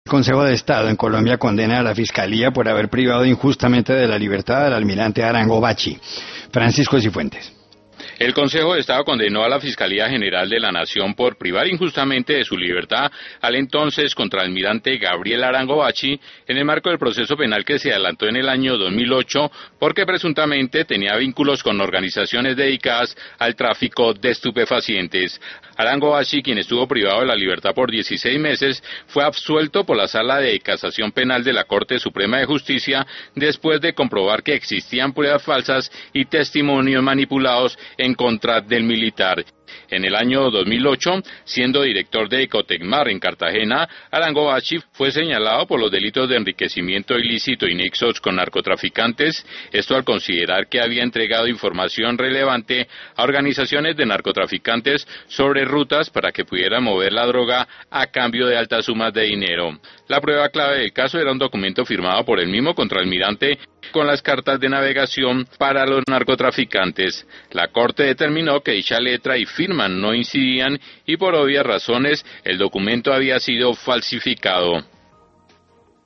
Consejo de Estado en Colombia condena a la Fiscalía por haber privado injustamente de la libertad al almirante Arango Bachi. Francisco Cifuentes. El Consejo de Estado condenó a la Fiscalía General de la Nación por privar injustamente de su libertad al entonces contraalmirante Gabriel Arango Bachi en el marco del proceso penal que se adelantó en el año 2008 porque presuntamente tenía vínculos con organizaciones dedicadas al tráfico de estupefacientes. Arango Bachi, quien estuvo privado de la libertad por 16 meses, fue absuelto por la Sala de Casación Penal de la Corte Suprema de Justicia después de comprobar que existían pruebas falsas y testimonios manipulados en contra del militar. En el año 2008, siendo director de Ecotecmar en Cartagena, Arango Bachi fue señalado por los delitos de enriquecimiento ilícito y nexos con narcotraficantes, esto al considerar que había entregado información relevante a organizaciones de narcotraficantes sobre rutas para que pudieran mover la droga a cambio de altas sumas de dinero. La prueba clave del caso era un documento firmado por el mismo contraalmirante con las cartas de navegación para los narcotraficantes. La Corte determinó que dicha letra y firma no incidían y por obvias razones el documento había sido falsificado.